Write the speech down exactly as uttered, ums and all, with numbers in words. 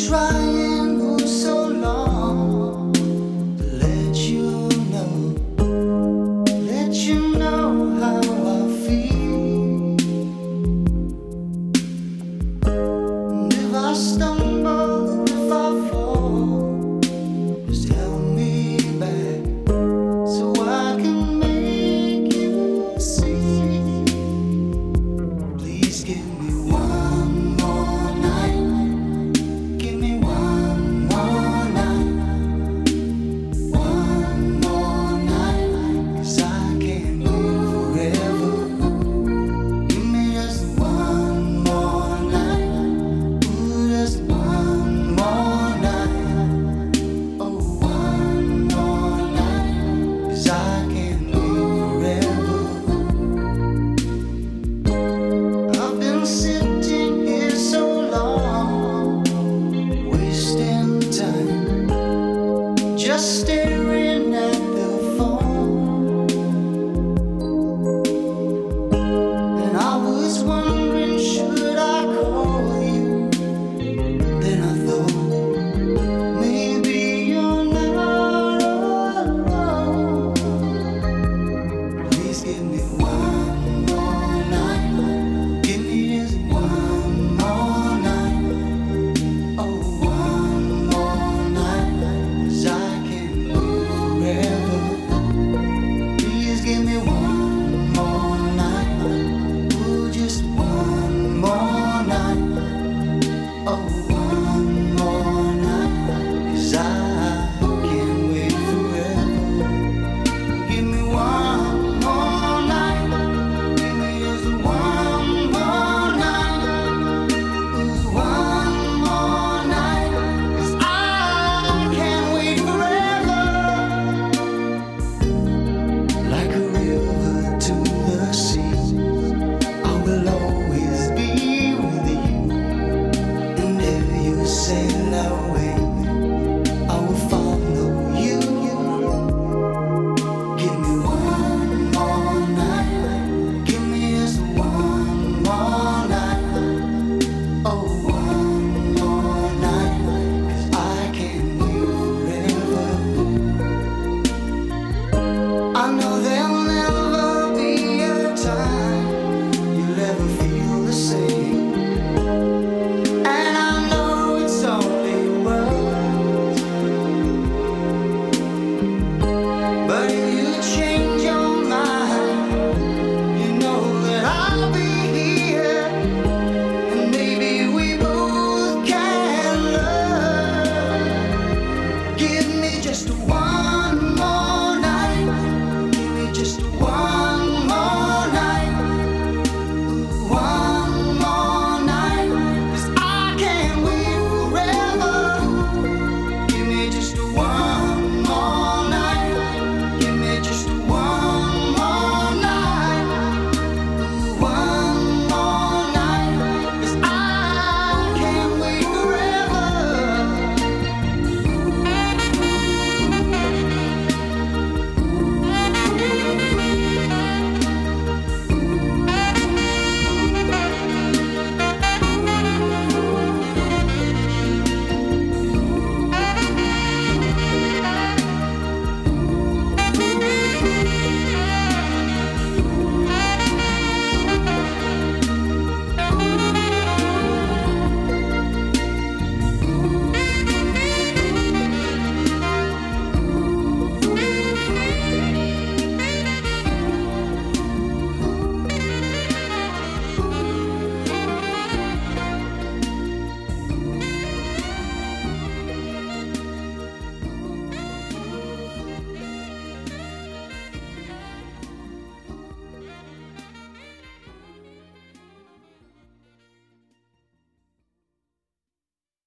trying for so long to let you know, let you know how I feel. And if I stumble, if I fall, just help me back so I can make you see. Please give me one more night. Give me one more night. One more night. 'Cause I can't live forever. Give me just one more night. Ooh, just one more night. Oh, one more night. 'Cause I can't live forever. I've been sitting here so long, wasting time, just staring at the phone. And I was wondering, should I call you? Then I thought, maybe you're not alone. Please give me one more night. Give me just one more night. Oh, one more night. 'Cause I can't live forever. Please give me one more night. Ooh, just one more night. Oh, one more night. 'Cause I can't wait forever. Give me one more night. Give me just one more night. Ooh, one more night. 'Cause I can't wait forever. Like a river to the sea, I will always be with you. And if you sail away,